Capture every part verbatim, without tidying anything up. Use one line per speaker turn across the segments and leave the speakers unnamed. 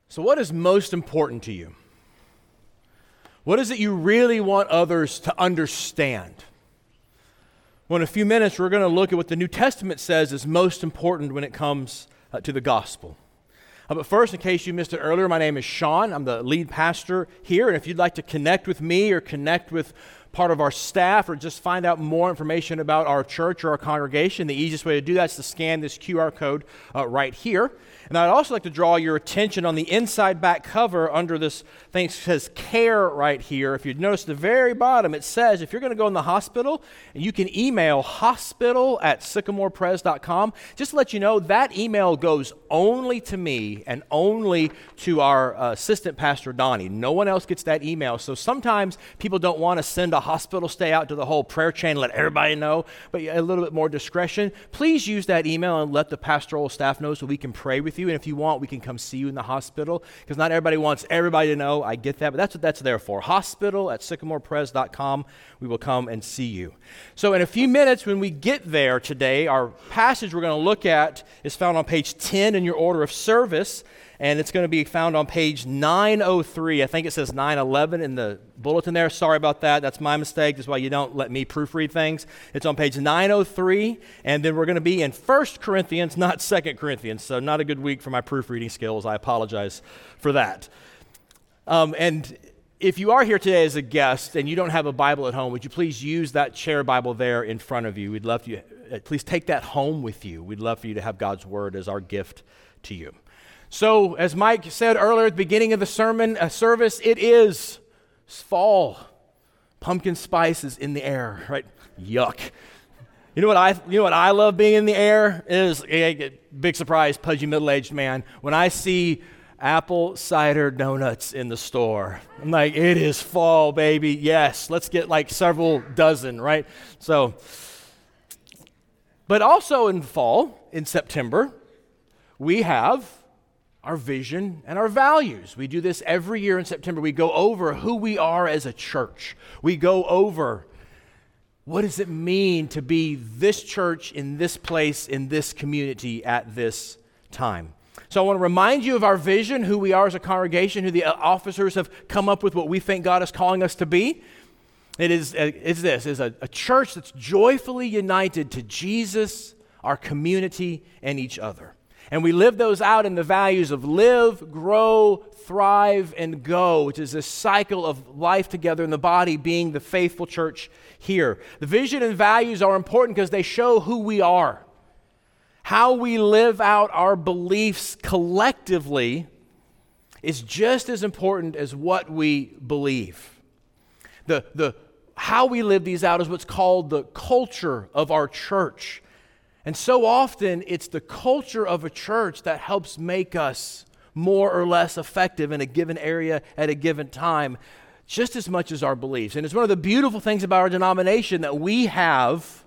So what is most important to you? What is it you really want others to understand? Well, in a few minutes, we're going to look at what the New Testament says is most important when it comes uh, to the gospel. Uh, but first, in case you missed it earlier, my name is Sean. I'm the lead pastor here, and if you'd like to connect with me or connect with part of our staff or just find out more information about our church or our congregation, the easiest way to do that is to scan this Q R code uh, right here. And I'd also like to draw your attention on the inside back cover under this thing that says care right here. If you notice the very bottom, it says if you're going to go in the hospital, and you can email hospital at sycamore pres dot com. Just to let you know, that email goes only to me and only to our uh, assistant pastor, Donnie. No one else gets that email. So sometimes people don't want to send a hospital stay out to the whole prayer chain and let everybody know, but a little bit more discretion. Please use that email and let the pastoral staff know so we can pray with you. And if you want, we can come see you in the hospital, because not everybody wants everybody to know. I get that, but that's what that's there for. Hospital at sycamore pres dot com. We will come and see you. So in a few minutes, when we get there today, our passage we're going to look at is found on page ten in your order of service, and it's going to be found on page nine oh three. I think it says nine eleven in the bulletin there. Sorry about that. That's my mistake. That's why you don't let me proofread things. It's on page nine oh three, and then we're going to be in First Corinthians, not Second Corinthians. So not a good week for my proofreading skills. I apologize for that. Um, and if you are here today as a guest and you don't have a Bible at home, would you please use that chair Bible there in front of you? We'd love you. Please take that home with you. We'd love for you to have God's Word as our gift to you. So, as Mike said earlier at the beginning of the sermon uh, service, it is fall. Pumpkin spice is in the air, right? Yuck. You know what I you know what I love being in the air is a big surprise, pudgy middle-aged man. When I see apple cider donuts in the store, I'm like, it is fall, baby. Yes, let's get like several dozen, right? So, but also in fall, in September, we have our vision and our values. We do this every year in September. We go over who we are as a church. We go over what does it mean to be this church in this place, in this community at this time. So I want to remind you of our vision, who we are as a congregation, who the officers have come up with what we think God is calling us to be. It is it's this, is a, a church that's joyfully united to Jesus, our community, and each other. And we live those out in the values of live, grow, thrive, and go, which is this cycle of life together in the body being the faithful church here. The vision and values are important because they show who we are. How we live out our beliefs collectively is just as important as what we believe. The, the, how we live these out is what's called the culture of our church. And so often, it's the culture of a church that helps make us more or less effective in a given area at a given time, just as much as our beliefs. And it's one of the beautiful things about our denomination that we have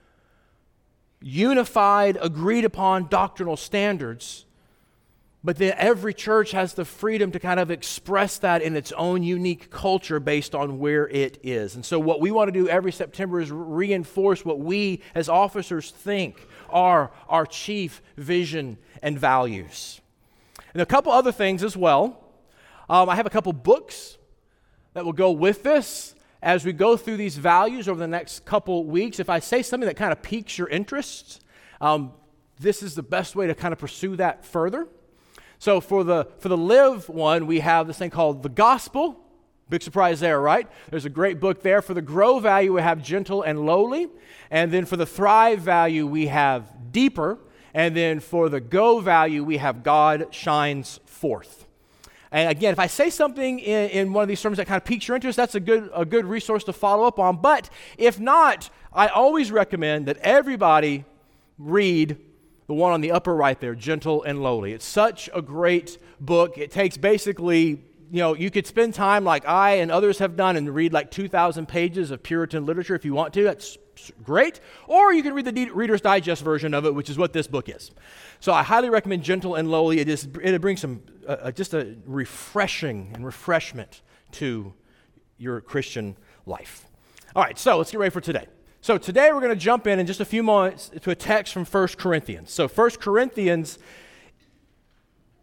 unified, agreed upon doctrinal standards, but then every church has the freedom to kind of express that in its own unique culture based on where it is. And so what we want to do every September is reinforce what we as officers think are our chief vision and values. And a couple other things as well. Um, I have a couple books that will go with this as we go through these values over the next couple weeks. If I say something that kind of piques your interest, um, this is the best way to kind of pursue that further. So for the for the Live one, we have this thing called The Gospel. Big surprise there, right? There's a great book there. For the Grow value, we have Gentle and Lowly. And then for the Thrive value, we have Deeper. And then for the Go value, we have God Shines Forth. And again, if I say something in, in one of these sermons that kind of piques your interest, that's a good a good resource to follow up on. But if not, I always recommend that everybody read the one on the upper right there, Gentle and Lowly. It's such a great book. It takes basically, you know, you could spend time like I and others have done and read like two thousand pages of Puritan literature if you want to. That's great. Or you can read the Reader's Digest version of it, which is what this book is. So I highly recommend Gentle and Lowly. It is it brings some uh, just a refreshing and refreshment to your Christian life. All right, so let's get ready for today. So today we're going to jump in in just a few moments to a text from First Corinthians. So First Corinthians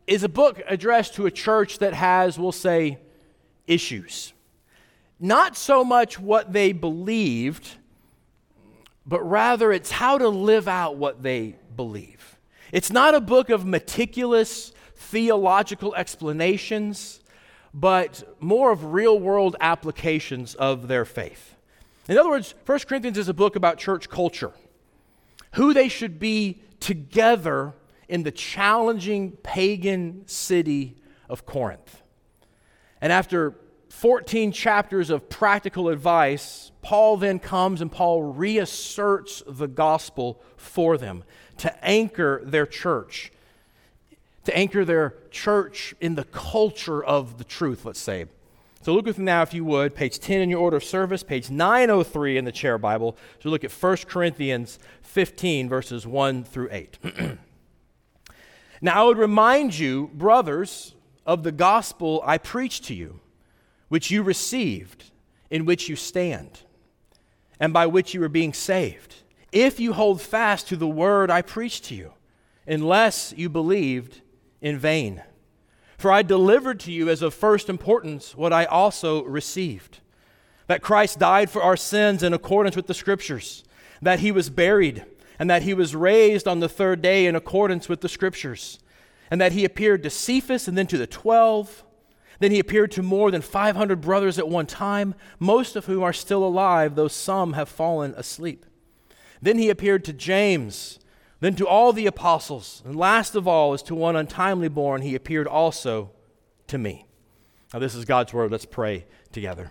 is a book addressed to a church that has, we'll say, issues. Not so much what they believed, but rather it's how to live out what they believe. It's not a book of meticulous theological explanations, but more of real-world applications of their faith. In other words, First Corinthians is a book about church culture, who they should be together in the challenging pagan city of Corinth. And after fourteen chapters of practical advice, Paul then comes and Paul reasserts the gospel for them to anchor their church, to anchor their church in the culture of the truth, let's say. So look with me now, if you would, page ten in your order of service, page nine oh three in the chair Bible. So look at First Corinthians fifteen, verses one through eight. Now I would remind you, brothers, of the gospel I preached to you, which you received, in which you stand, and by which you are being saved, if you hold fast to the word I preached to you, unless you believed in vain. For I delivered to you as of first importance what I also received, that Christ died for our sins in accordance with the Scriptures, that he was buried, and that he was raised on the third day in accordance with the Scriptures, and that he appeared to Cephas and then to the twelve. Then he appeared to more than five hundred brothers at one time, most of whom are still alive, though some have fallen asleep. Then he appeared to James, then to all the apostles, and last of all, as to one untimely born, he appeared also to me. Now this is God's word. Let's pray together.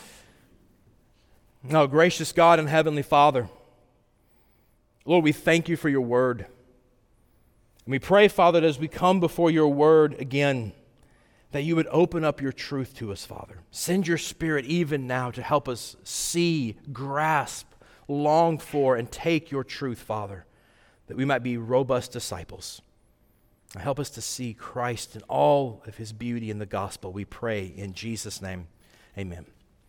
Now, gracious God and Heavenly Father, Lord, we thank you for your word. And we pray, Father, that as we come before your word again, that you would open up your truth to us, Father. Send your Spirit even now to help us see, grasp, long for, and take your truth, Father, that we might be robust disciples. Help us to see Christ in all of his beauty in the gospel. We pray in Jesus' name, amen.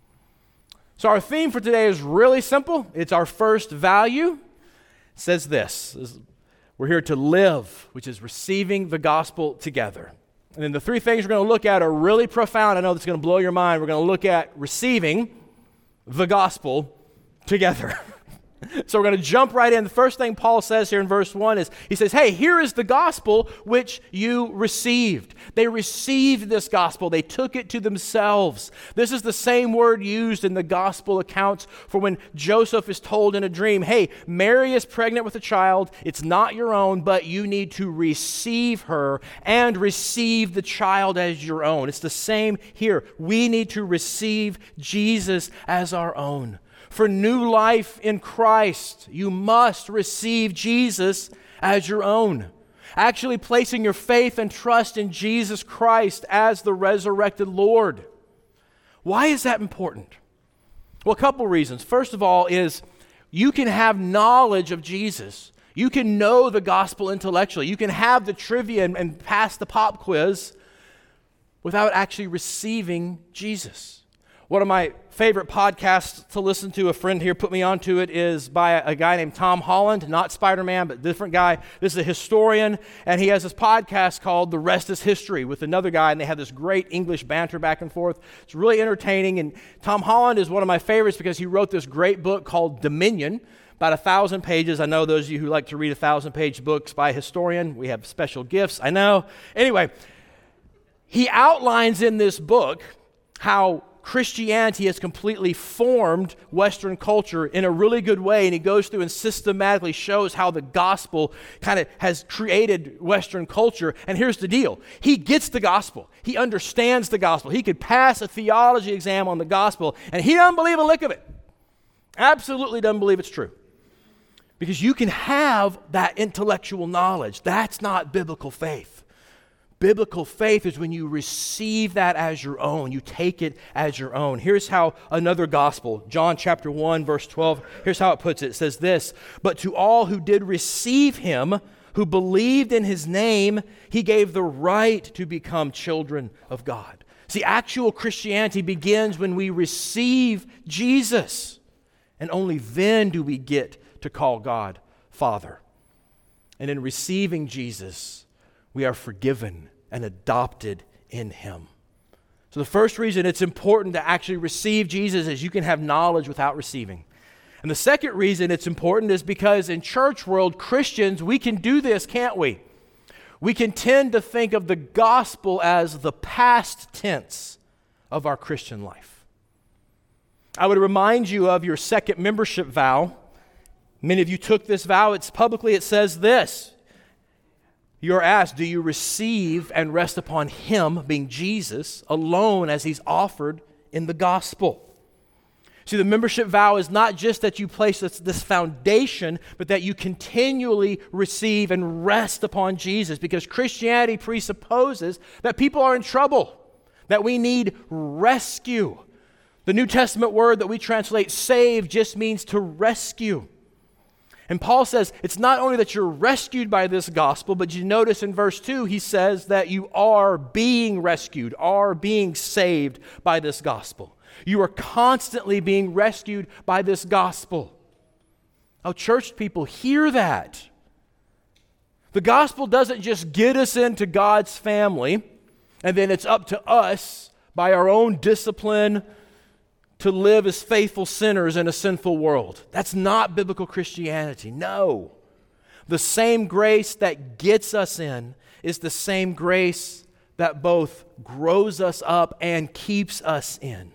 So our theme for today is really simple. It's our first value. It says this: we're here to live, which is receiving the gospel together. And then the three things we're going to look at are really profound. I know this is going to blow your mind. We're going to look at receiving the gospel together. So we're going to jump right in. The first thing Paul says here in verse one is, he says, hey, here is the gospel which you received. They received this gospel. They took it to themselves. This is the same word used in the gospel accounts for when Joseph is told in a dream, hey, Mary is pregnant with a child. It's not your own, but you need to receive her and receive the child as your own. It's the same here. We need to receive Jesus as our own. For new life in Christ, you must receive Jesus as your own. Actually placing your faith and trust in Jesus Christ as the resurrected Lord. Why is that important? Well, a couple reasons. First of all is you can have knowledge of Jesus. You can know the gospel intellectually. You can have the trivia and, and pass the pop quiz without actually receiving Jesus. One of my favorite podcasts to listen to, a friend here put me onto it, is by a, a guy named Tom Holland, not Spider-Man, but different guy. This is a historian, and he has this podcast called The Rest is History with another guy, and they have this great English banter back and forth. It's really entertaining, and Tom Holland is one of my favorites because he wrote this great book called Dominion, about a thousand pages. I know those of you who like to read a thousand-page books by a historian, we have special gifts, I know. Anyway, he outlines in this book how Christianity has completely formed Western culture in a really good way, and he goes through and systematically shows how the gospel kind of has created Western culture. And here's the deal. He gets the gospel. He understands the gospel. He could pass a theology exam on the gospel, and he doesn't believe a lick of it. Absolutely doesn't believe it's true. Because you can have that intellectual knowledge. That's not biblical faith. Biblical faith is when you receive that as your own. You take it as your own. Here's how another gospel, John chapter one, verse twelve, here's how it puts it. It says this: but to all who did receive him, who believed in his name, he gave the right to become children of God. See, actual Christianity begins when we receive Jesus. And only then do we get to call God Father. And in receiving Jesus, we are forgiven and adopted in him. So the first reason it's important to actually receive Jesus is you can have knowledge without receiving. And the second reason it's important is because in church world, Christians, we can do this, can't we? We can tend to think of the gospel as the past tense of our Christian life. I would remind you of your second membership vow. Many of you took this vow. It's publicly, it says this. You're asked, do you receive and rest upon him, being Jesus, alone as he's offered in the gospel? See, the membership vow is not just that you place this, this foundation, but that you continually receive and rest upon Jesus, because Christianity presupposes that people are in trouble, that we need rescue. The New Testament word that we translate save just means to rescue. And Paul says it's not only that you're rescued by this gospel, but you notice in verse two, he says that you are being rescued, are being saved by this gospel. You are constantly being rescued by this gospel. Oh, church people, hear that. The gospel doesn't just get us into God's family, and then it's up to us by our own discipline to live as faithful sinners in a sinful world. That's not biblical Christianity. No. The same grace that gets us in is the same grace that both grows us up and keeps us in.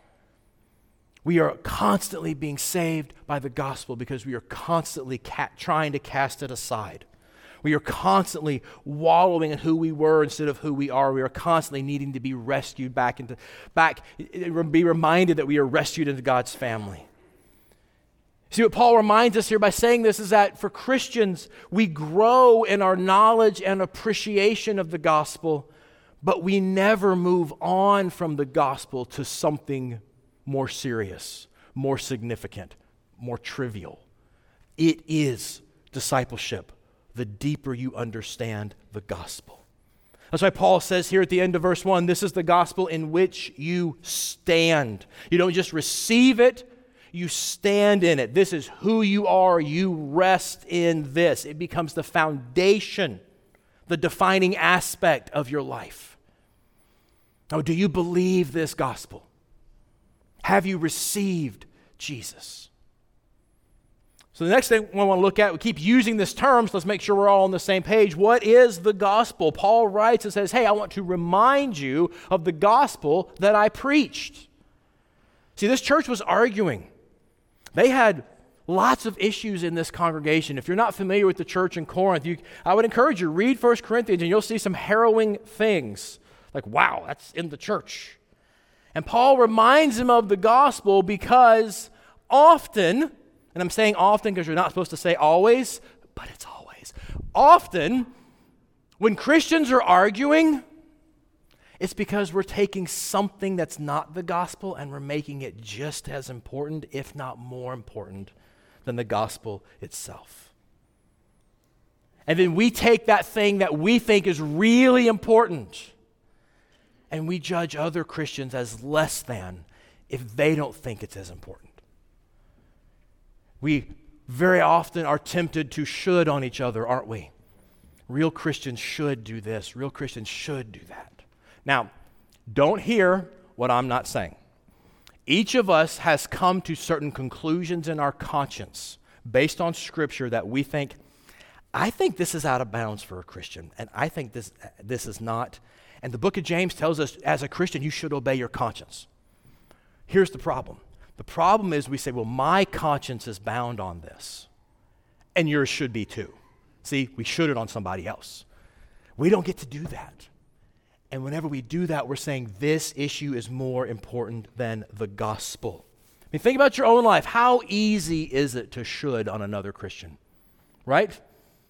We are constantly being saved by the gospel because we are constantly ca- trying to cast it aside. We are constantly wallowing in who we were instead of who we are. We are constantly needing to be rescued back into, back, be reminded that we are rescued into God's family. See, what Paul reminds us here by saying this is that for Christians, we grow in our knowledge and appreciation of the gospel, but we never move on from the gospel to something more serious, more significant, more trivial. It is discipleship. The deeper you understand the gospel. That's why Paul says here at the end of verse one, this is the gospel in which you stand. You don't just receive it, you stand in it. This is who you are. You rest in this. It becomes the foundation, the defining aspect of your life. Now, do you believe this gospel? Have you received Jesus? So the next thing we want to look at, we keep using this term, so let's make sure we're all on the same page. What is the gospel? Paul writes and says, hey, I want to remind you of the gospel that I preached. See, this church was arguing. They had lots of issues in this congregation. If you're not familiar with the church in Corinth, you, I would encourage you, read First Corinthians and you'll see some harrowing things. Like, wow, that's in the church. And Paul reminds them of the gospel because often, and I'm saying often because you're not supposed to say always, but it's always. Often, when Christians are arguing, it's because we're taking something that's not the gospel and we're making it just as important, if not more important, than the gospel itself. And then we take that thing that we think is really important and we judge other Christians as less than if they don't think it's as important. We very often are tempted to should on each other, aren't we? Real Christians should do this. Real Christians should do that. Now, don't hear what I'm not saying. Each of us has come to certain conclusions in our conscience based on Scripture that we think, I think this is out of bounds for a Christian, and I think this, this is not. And the book of James tells us, as a Christian, you should obey your conscience. Here's the problem. The problem is we say, well, my conscience is bound on this, and yours should be too. See, we should it on somebody else. We don't get to do that. And whenever we do that, we're saying this issue is more important than the gospel. I mean, think about your own life. How easy is it to should on another Christian, right?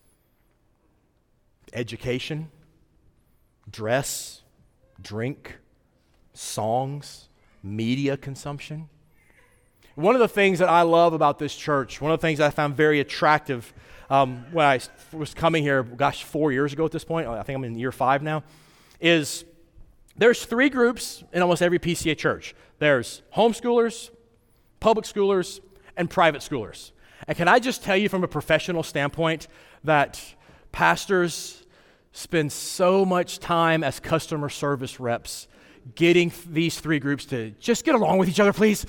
Education, dress, drink, songs, media consumption. One of the things that I love about this church, one of the things I found very attractive um, when I was coming here, gosh, four years ago at this point, I think I'm in year five now, is there's three groups in almost every P C A church. There's homeschoolers, public schoolers, and private schoolers. And can I just tell you from a professional standpoint that pastors spend so much time as customer service reps getting these three groups to just get along with each other, please.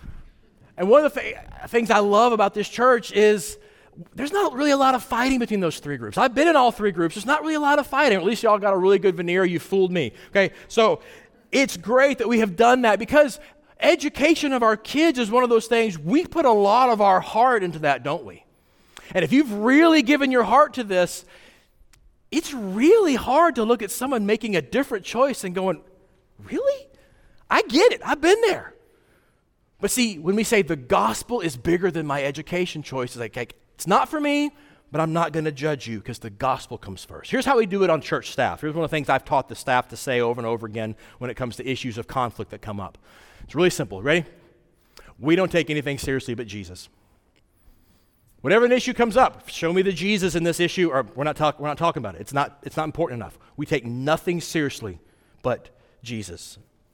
And one of the th- things I love about this church is there's not really a lot of fighting between those three groups. I've been in all three groups. There's not really a lot of fighting. At least y'all got a really good veneer. You fooled me. Okay, so it's great that we have done that because education of our kids is one of those things. We put a lot of our heart into that, don't we? And if you've really given your heart to this, it's really hard to look at someone making a different choice and going, really? I get it. I've been there. But see, when we say the gospel is bigger than my education choice, it's like, like it's not for me, but I'm not going to judge you because the gospel comes first. Here's how we do it on church staff. Here's one of the things I've taught the staff to say over and over again when it comes to issues of conflict that come up. It's really simple. Ready? We don't take anything seriously but Jesus. Whenever an issue comes up, show me the Jesus in this issue, or we're not, talk, we're not talking about it. It's not, it's not important enough. We take nothing seriously but Jesus.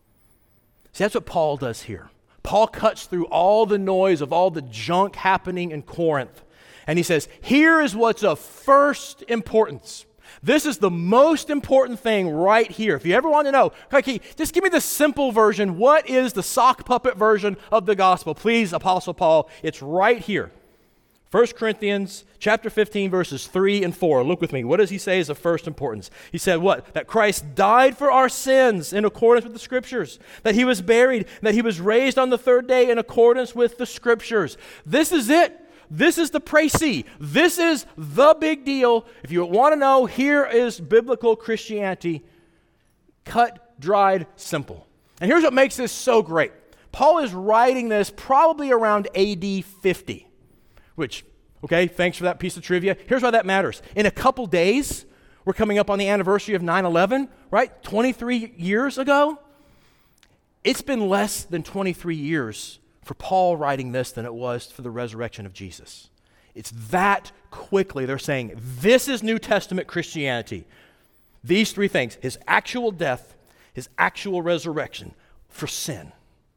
See, that's what Paul does here. Paul cuts through all the noise of all the junk happening in Corinth. And he says, here is what's of first importance. This is the most important thing right here. If you ever want to know, okay, just give me the simple version. What is the sock puppet version of the gospel? Please, Apostle Paul, it's right here. First Corinthians chapter fifteen, verses three and four. Look with me. What does he say is of first importance? He said what? That Christ died for our sins in accordance with the Scriptures. That he was buried. That he was raised on the third day in accordance with the Scriptures. This is it. This is the précis. This is the big deal. If you want to know, here is biblical Christianity. Cut, dried, simple. And here's what makes this so great. Paul is writing this probably around A D fifty. Which, okay, thanks for that piece of trivia. Here's why that matters. In a couple days, we're coming up on the anniversary of nine eleven, right? twenty-three years ago. It's been less than twenty-three years for Paul writing this than it was for the resurrection of Jesus. It's that quickly they're saying, this is New Testament Christianity. These three things, his actual death, his actual resurrection for sin.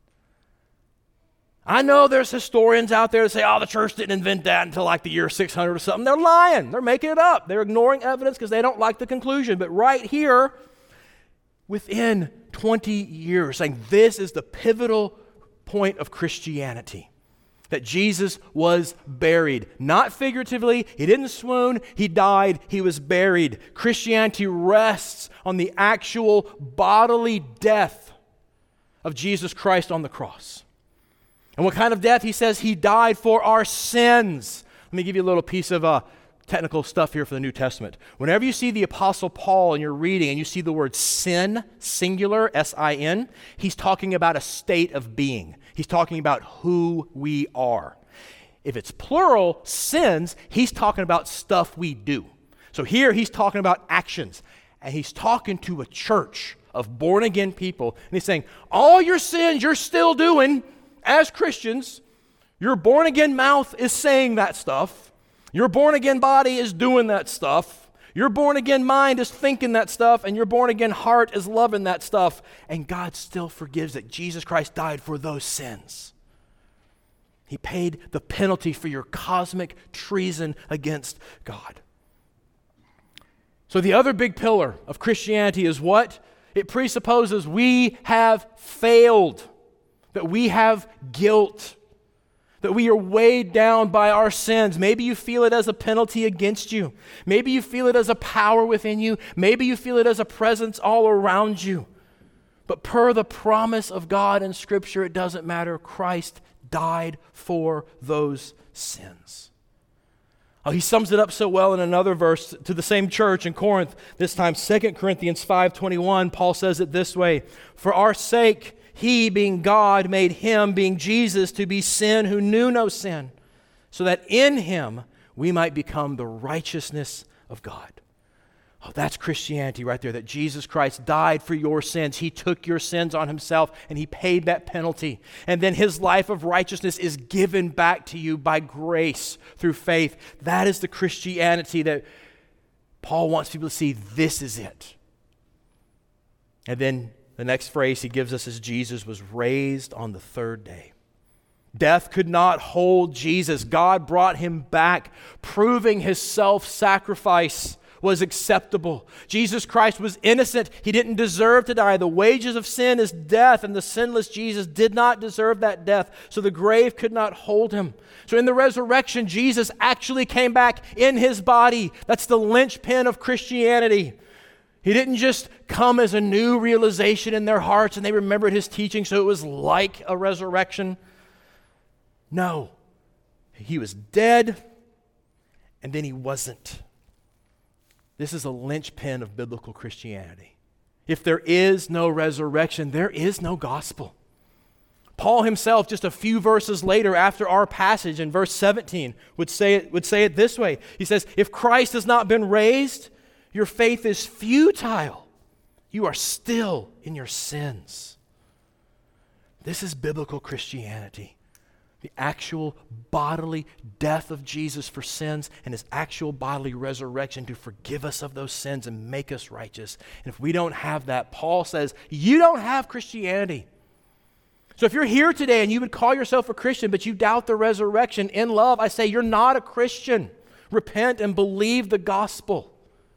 I know there's historians out there that say, oh, the church didn't invent that until like the year six hundred or something. They're lying. They're making it up. They're ignoring evidence because they don't like the conclusion. But right here, within twenty years, saying this is the pivotal point of Christianity. That Jesus was buried. Not figuratively. He didn't swoon. He died. He was buried. Christianity rests on the actual bodily death of Jesus Christ on the cross. And what kind of death? He says he died for our sins. Let me give you a little piece of uh, technical stuff here for the New Testament. Whenever you see the Apostle Paul and you're reading and you see the word sin, singular, S I N, he's talking about a state of being. He's talking about who we are. If it's plural, sins, he's talking about stuff we do. So here he's talking about actions. And he's talking to a church of born-again people. And he's saying, all your sins you're still doing as Christians, your born-again mouth is saying that stuff. Your born-again body is doing that stuff. Your born-again mind is thinking that stuff. And your born-again heart is loving that stuff. And God still forgives it. Jesus Christ died for those sins. He paid the penalty for your cosmic treason against God. So the other big pillar of Christianity is what? It presupposes we have failed. That we have guilt, that we are weighed down by our sins. Maybe you feel it as a penalty against you. Maybe you feel it as a power within you. Maybe you feel it as a presence all around you. But per the promise of God in Scripture, it doesn't matter. Christ died for those sins. Oh, he sums it up so well in another verse to the same church in Corinth. This time, Second Corinthians five twenty-one, Paul says it this way, for our sake, he, being God, made him, being Jesus, to be sin who knew no sin, so that in him we might become the righteousness of God. Oh, that's Christianity right there, that Jesus Christ died for your sins. He took your sins on himself, and he paid that penalty. And then his life of righteousness is given back to you by grace through faith. That is the Christianity that Paul wants people to see. This is it. And then the next phrase he gives us is Jesus was raised on the third day. Death could not hold Jesus. God brought him back, proving his self-sacrifice was acceptable. Jesus Christ was innocent. He didn't deserve to die. The wages of sin is death, and the sinless Jesus did not deserve that death, so the grave could not hold him. So in the resurrection, Jesus actually came back in his body. That's the linchpin of Christianity. He didn't just come as a new realization in their hearts and they remembered his teaching, so it was like a resurrection. No. He was dead, and then he wasn't. This is a linchpin of biblical Christianity. If there is no resurrection, there is no gospel. Paul himself, just a few verses later after our passage in verse seventeen, would say it, would say it this way. He says, if Christ has not been raised, your faith is futile. You are still in your sins. This is biblical Christianity. The actual bodily death of Jesus for sins and his actual bodily resurrection to forgive us of those sins and make us righteous. And if we don't have that, Paul says, you don't have Christianity. So if you're here today and you would call yourself a Christian, but you doubt the resurrection in love, I say you're not a Christian. Repent and believe the gospel.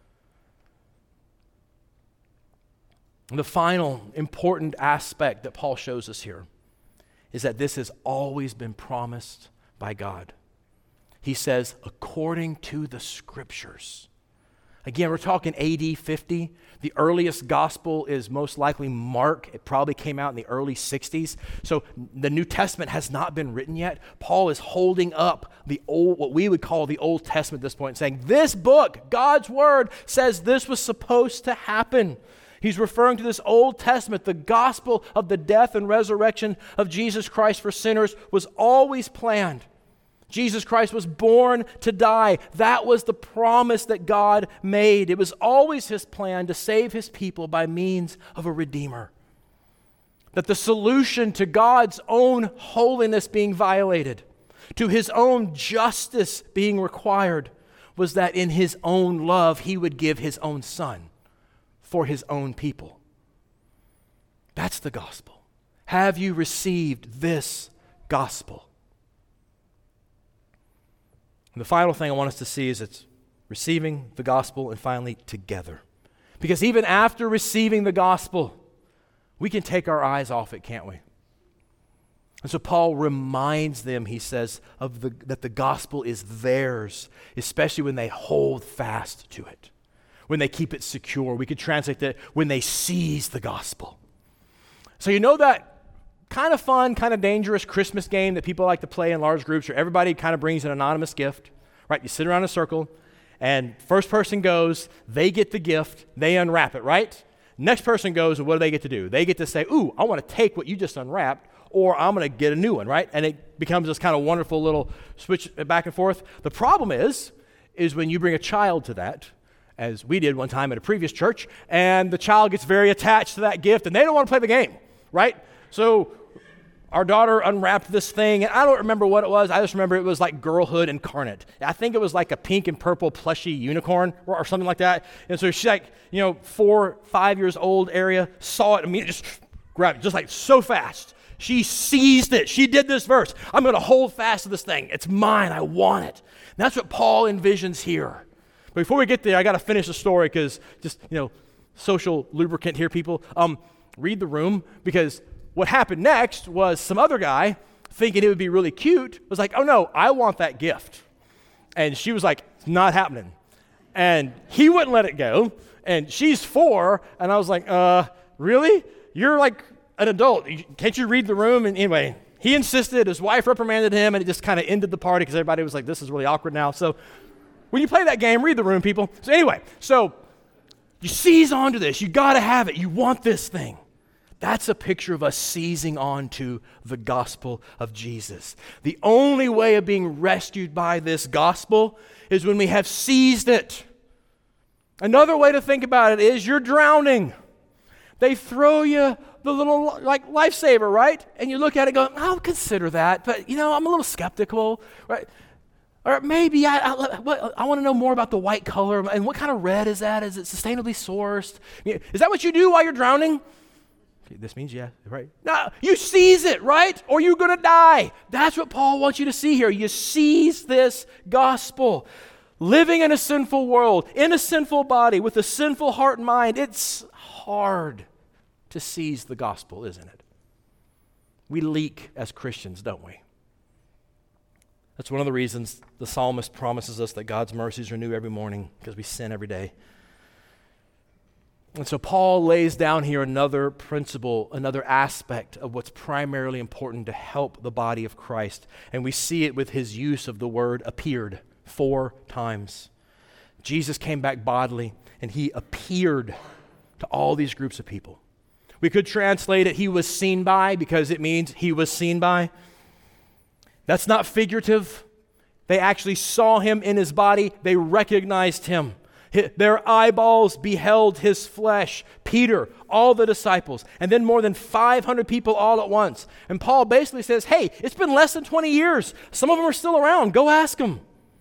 And the final important aspect that Paul shows us here is that this has always been promised by God. He says, according to the Scriptures. Again, we're talking A D fifty. The earliest gospel is most likely Mark. It probably came out in the early sixties. So the New Testament has not been written yet. Paul is holding up the old, what we would call the Old Testament at this point, saying, this book, God's Word, says this was supposed to happen. He's referring to this Old Testament. The gospel of the death and resurrection of Jesus Christ for sinners was always planned. Jesus Christ was born to die. That was the promise that God made. It was always his plan to save his people by means of a Redeemer. That the solution to God's own holiness being violated, to his own justice being required, was that in his own love he would give his own son for his own people. That's the gospel. Have you received this gospel? And the final thing I want us to see is it's receiving the gospel and finally together. Because even after receiving the gospel, we can take our eyes off it, can't we? And so Paul reminds them, he says, of the, that the gospel is theirs, especially when they hold fast to it, when they keep it secure. We could translate that when they seize the gospel. So you know that kind of fun, kind of dangerous Christmas game that people like to play in large groups where everybody kind of brings an anonymous gift, right? You sit around in a circle, and first person goes, they get the gift, they unwrap it, right? Next person goes, and what do they get to do? They get to say, ooh, I want to take what you just unwrapped, or I'm going to get a new one, right? And it becomes this kind of wonderful little switch back and forth. The problem is, is when you bring a child to that, as we did one time at a previous church, and the child gets very attached to that gift, and they don't want to play the game, right? So our daughter unwrapped this thing, and I don't remember what it was. I just remember it was like girlhood incarnate. I think it was like a pink and purple plushy unicorn or, or something like that. And so she, like, you know, four, five years old area, saw it immediately, just grabbed it, just like so fast. She seized it. She did this verse. I'm going to hold fast to this thing. It's mine. I want it. And that's what Paul envisions here. But before we get there, I got to finish the story because just, you know, social lubricant here, people. Um, read the room, because what happened next was some other guy, thinking it would be really cute, was like, oh no, I want that gift. And she was like, it's not happening. And he wouldn't let it go. And she's four, and I was like, uh, really? You're like an adult. Can't you read the room? And anyway, he insisted, his wife reprimanded him, and it just kind of ended the party because everybody was like, this is really awkward now. So when you play that game, read the room, people. So anyway, so you seize onto this. You got to have it. You want this thing. That's a picture of us seizing onto the gospel of Jesus. The only way of being rescued by this gospel is when we have seized it. Another way to think about it is you're drowning. They throw you the little like lifesaver, right? And you look at it going, I'll consider that, but you know, I'm a little skeptical, right? Or maybe I, I, I want to know more about the white color and what kind of red is that? Is it sustainably sourced? Is that what you do while you're drowning? This means yeah, right? No, you seize it, right? Or you're going to die. That's what Paul wants you to see here. You seize this gospel. living in a sinful world, in a sinful body, with a sinful heart and mind, it's hard to seize the gospel, isn't it? We leak as Christians, don't we? That's one of the reasons the psalmist promises us that God's mercies are new every morning, because we sin every day. And so Paul lays down here another principle, another aspect of what's primarily important to help the body of Christ. And we see it with his use of the word appeared four times. Jesus came back bodily, and he appeared to all these groups of people. We could translate it, he was seen by, because it means he was seen by. That's not figurative. They actually saw him in his body. They recognized him. Their eyeballs beheld his flesh. Peter, all the disciples, and then more than five hundred people all at once. And Paul basically says, hey, it's been less than twenty years. Some of them are still around. Go ask them.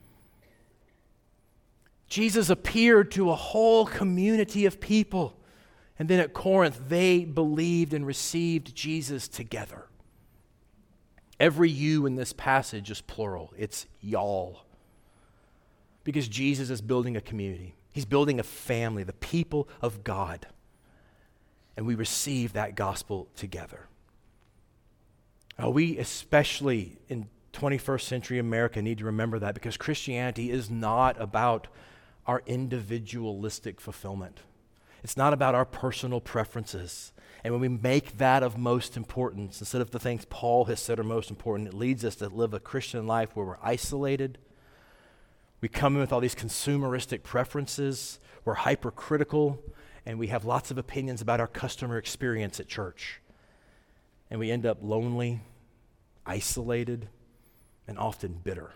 Jesus appeared to a whole community of people. And then at Corinth, they believed and received Jesus together. Every you in this passage is plural. It's y'all. Because Jesus is building a community. He's building a family, the people of God. And we receive that gospel together. Now, we especially in twenty-first century America need to remember that, because Christianity is not about our individualistic fulfillment. It's not about our personal preferences. And when we make that of most importance, instead of the things Paul has said are most important, it leads us to live a Christian life where we're isolated. We come in with all these consumeristic preferences. We're hypercritical, and we have lots of opinions about our customer experience at church. And we end up lonely, isolated, and often bitter.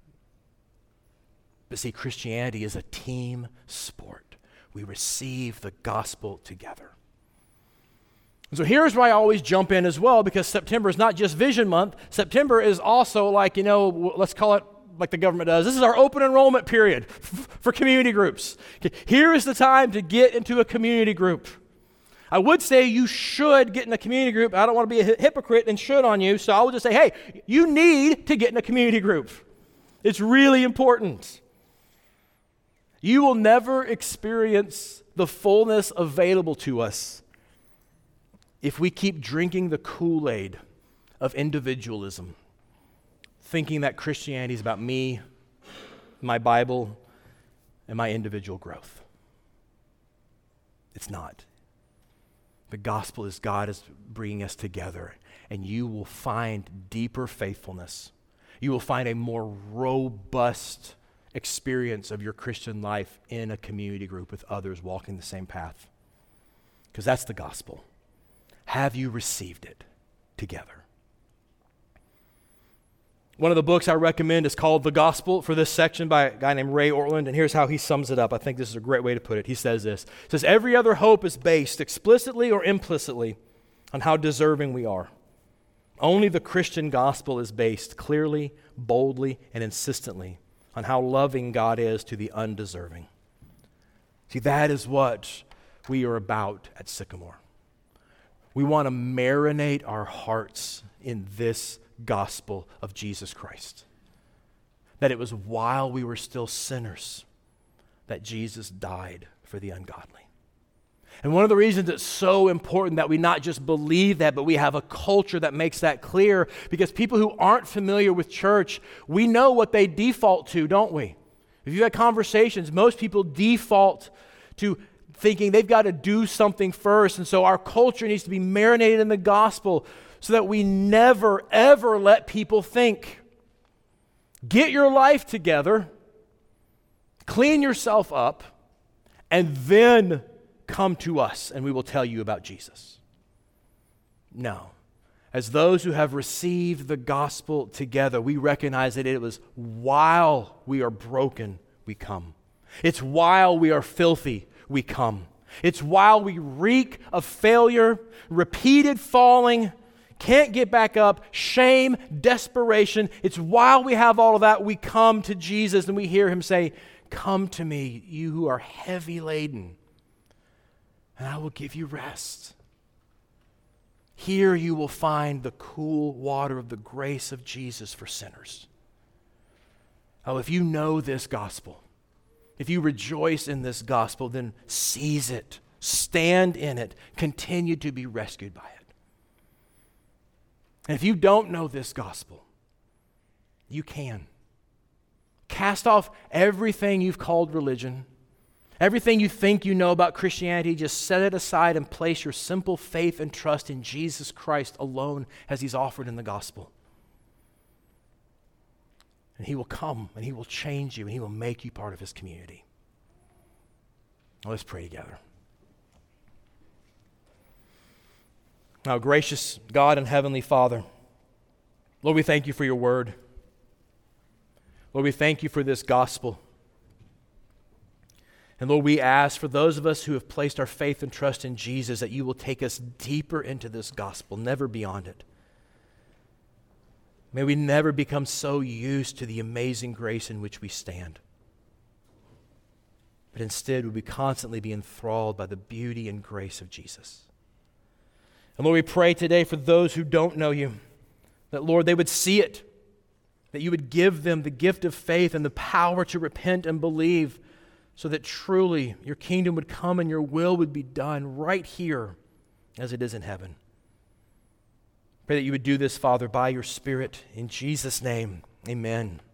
But see, Christianity is a team sport. We receive the gospel together. And so here's where I always jump in as well, because September is not just Vision Month. September is also like, you know, let's call it like the government does. This is our open enrollment period f- for community groups. Okay, here is the time to get into a community group. I would say you should get in a community group. I don't want to be a hypocrite and should on you, so I will just say, hey, you need to get in a community group. It's really important. You will never experience the fullness available to us if we keep drinking the Kool-Aid of individualism, thinking that Christianity is about me, my Bible, and my individual growth. It's not. The gospel is God is bringing us together, and you will find deeper faithfulness. You will find a more robust experience of your Christian life in a community group with others walking the same path. Because that's the gospel. Have you received it together? One of the books I recommend is called The Gospel for this section by a guy named Ray Ortlund, and here's how he sums it up. I think this is a great way to put it. He says this. He says, every other hope is based explicitly or implicitly on how deserving we are. Only the Christian gospel is based clearly, boldly, and insistently on how loving God is to the undeserving. See, that is what we are about at Sycamore. We want to marinate our hearts in this gospel of Jesus Christ. That it was while we were still sinners that Jesus died for the ungodly. And one of the reasons it's so important that we not just believe that, but we have a culture that makes that clear, because people who aren't familiar with church, we know what they default to, don't we? If you've had conversations, most people default to thinking they've got to do something first. And so our culture needs to be marinated in the gospel so that we never, ever let people think. Get your life together, clean yourself up, and then come to us and we will tell you about Jesus. No. As those who have received the gospel together, we recognize that it was while we are broken, we come. It's while we are filthy, we come. It's while we reek of failure, repeated falling, can't get back up, shame, desperation. It's while we have all of that, we come to Jesus and we hear him say, come to me, you who are heavy laden, and I will give you rest. Here you will find the cool water of the grace of Jesus for sinners. Oh, if you know this gospel, if you rejoice in this gospel, then seize it, stand in it, continue to be rescued by it. And if you don't know this gospel, you can. Cast off everything you've called religion, everything you think you know about Christianity. Just set it aside and place your simple faith and trust in Jesus Christ alone as he's offered in the gospel. And he will come and he will change you and he will make you part of his community. Now let's pray together. Now, gracious God and Heavenly Father, Lord, we thank you for your word. Lord, we thank you for this gospel. And Lord, we ask for those of us who have placed our faith and trust in Jesus that you will take us deeper into this gospel, never beyond it. May we never become so used to the amazing grace in which we stand. But instead, would we constantly be enthralled by the beauty and grace of Jesus. And Lord, we pray today for those who don't know you, that Lord, they would see it, that you would give them the gift of faith and the power to repent and believe, so that truly your kingdom would come and your will would be done right here as it is in heaven. Pray that you would do this, Father, by your Spirit. In Jesus' name, amen.